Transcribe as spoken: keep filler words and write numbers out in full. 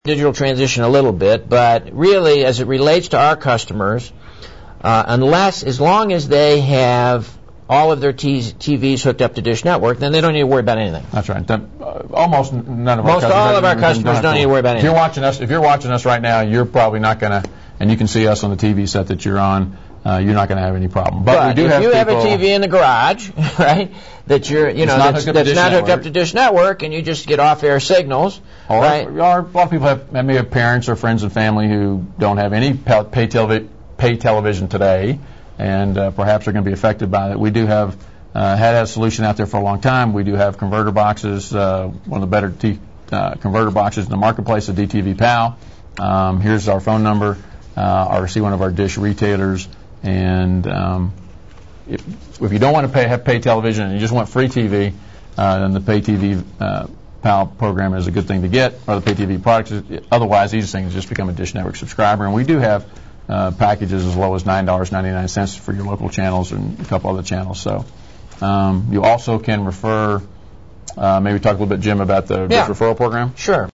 digital transition a little bit, but really, as it relates to our customers, uh, unless, as long as they have all of their t T Vs hooked up to Dish Network, then they don't need to worry about anything. That's right. That, uh, almost none of our Most customers. all of our customers don't, don't need to worry about anything. If you're watching us, if you're watching us right now, you're probably not going to, and you can see us on the T V set that you're on. Uh, you're not going to have any problem. But, but we do if have you people, have a T V in the garage, right, that you're, you know, not that's, hooked up that's to not Dish hooked up to Dish Network, and you just get off-air signals, or, right? Or, a lot of people have, may have parents or friends and family who don't have any pay, televi pay television today, and uh, perhaps are going to be affected by it. We do have uh, had a solution out there for a long time. We do have converter boxes, uh, one of the better t uh, converter boxes in the marketplace, the D T V PAL. Um, here's our phone number, uh, or see one of our Dish retailers. And um, if, if you don't want to pay, have pay television and you just want free T V, uh, then the Pay T V uh, PAL program is a good thing to get, or the Pay T V products. Otherwise, the easiest thing is just become a Dish Network subscriber. And we do have uh, packages as low as nine dollars and ninety-nine cents for your local channels and a couple other channels. So um, you also can refer, uh, maybe talk a little bit, Jim, about the yeah. Dish referral program. Sure.